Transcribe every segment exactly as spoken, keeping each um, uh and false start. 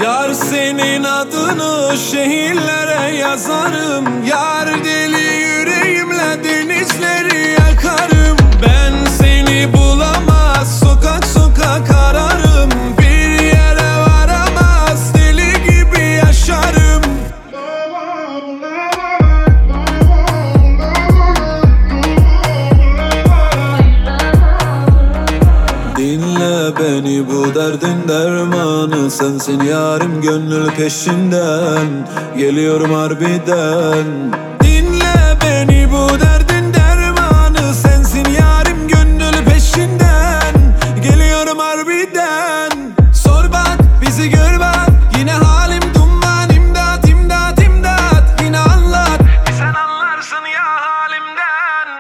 Yar senin adını şehirlere yazarım. Yar deli yüreğimle denizleri yakarım. Ben seni bulamaz, sokak sokak ararım. Bir yere varamaz, deli gibi yaşarım. Dinle beni, bu derdin dermanı sensin yarim, gönül peşinden geliyorum harbiden. Dinle beni, bu derdin dermanı sensin yarim, gönül peşinden geliyorum harbiden. Sor bak, bizi gör bak, yine halim duman. İmdat, imdat, imdat, yine anlat, sen anlarsın ya halimden.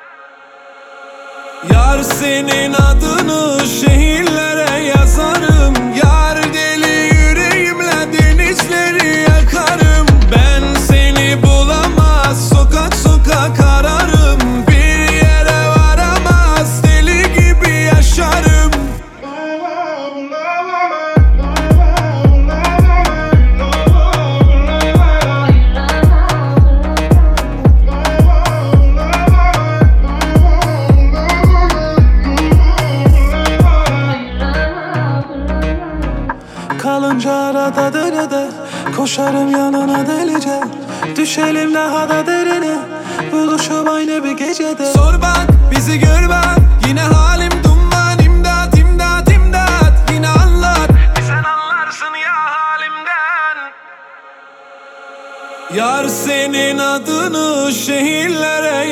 Yar senin adını şehirlere yazarım. Yar deli yüreğimle denizleri yakarım. Ben seni bulamaz, sokak sokak ararım. Bir yere varamaz, deli gibi yaşarım. Kalınca arada derede, koşarım yanına delice. Düşelim daha da derine, buluşup aynı bir gecede. Sor bak, bizi gör bak, yine halim duman. İmdat, imdat, imdat, yine anlat, sen anlarsın ya halimden. Yar senin adını şehirlere